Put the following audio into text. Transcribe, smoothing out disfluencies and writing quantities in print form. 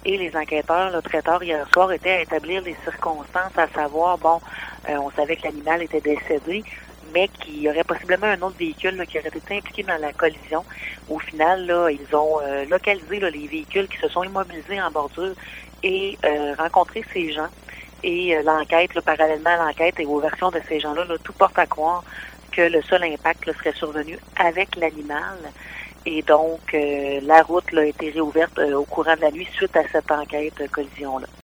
Et les enquêteurs, là, très tard hier soir, étaient à établir les circonstances, à savoir, on savait que l'animal était décédé, mais qu'il y aurait possiblement un autre véhicule là, qui aurait été impliqué dans la collision. Au final, là, ils ont localisé là, les véhicules qui se sont immobilisés en bordure et rencontré ces gens. Et l'enquête, là, parallèlement à l'enquête et aux versions de ces gens-là, là, tout porte à croire que le seul impact là, serait survenu avec l'animal. Et donc, la route là, a été réouverte au courant de la nuit suite à cette enquête collision-là.